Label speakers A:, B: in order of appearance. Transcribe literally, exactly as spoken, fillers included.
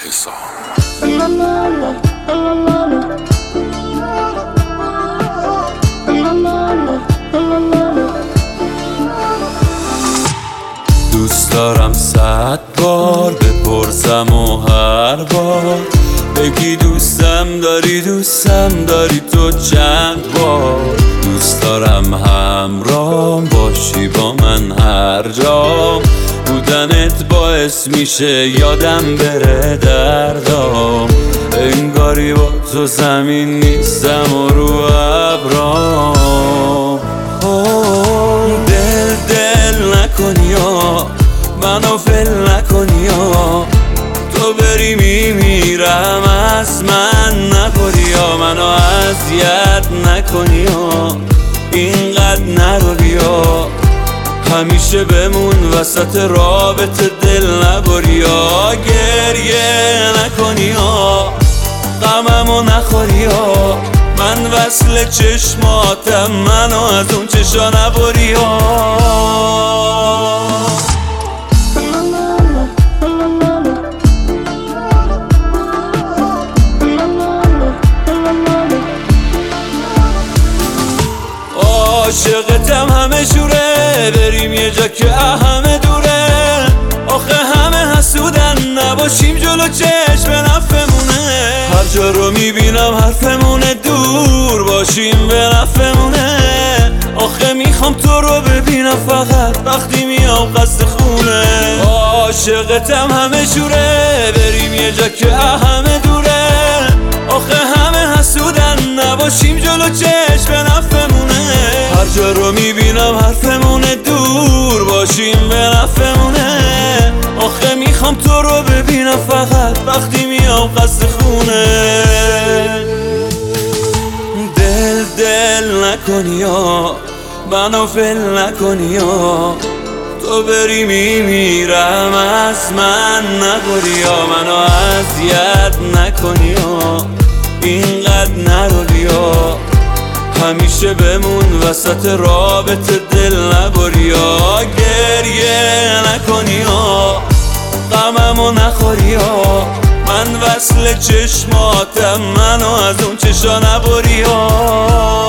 A: حسام. دوست دارم صد بار بپرسم و هر بار بگی دوستم داری دوستم داری تو چند بار. دوست دارم همراهم باشی با من هر جا، بودنت باعث میشه یادم بره دردام. انگاری با تو زمین نیستم و رو ابرام. دل دل نکنی یا منو فل نکنی یا تو بری میمیرم از من نپری یا منو اذیت نکنی یا اینقدر نرو بیا. همیشه بمون وسط رابطه دل نبری یا گریه نکنی یا غممو نخوری یا من وصل چشماتم منو از اون چشا نبری یا. عاشقتم همه جوره بریم یه جا که همه دوره. آخه همه حسودن نباشیم جلو چشم نفمونه. هر جا رو میبینم حرفمونه دور باشیم به نفمونه. آخه میخوام تو رو ببینم فقط وقتی میام قصد خونه. عاشقتم همه جوره بریم یه جا که همه دوره. آخه همه حسودن نباشیم جلو چشم نفمونه. هر جا رو میبینم حرفمونه دور باشیم به نفمونه. آخه میخوام تو رو ببینم فقط وقتی میام قصد خونه. دل دل نکنی یا منو فل نکنی یا تو بری میمیرم از من نگوری یا منو اذیت نکنی یا اینقدر نرو بیا. همیشه بمون وسط رابطه دل نبری یا گریه نکنی یا غممو نخوری یا من وصل چشماتم منو از اون چشا نبری یا.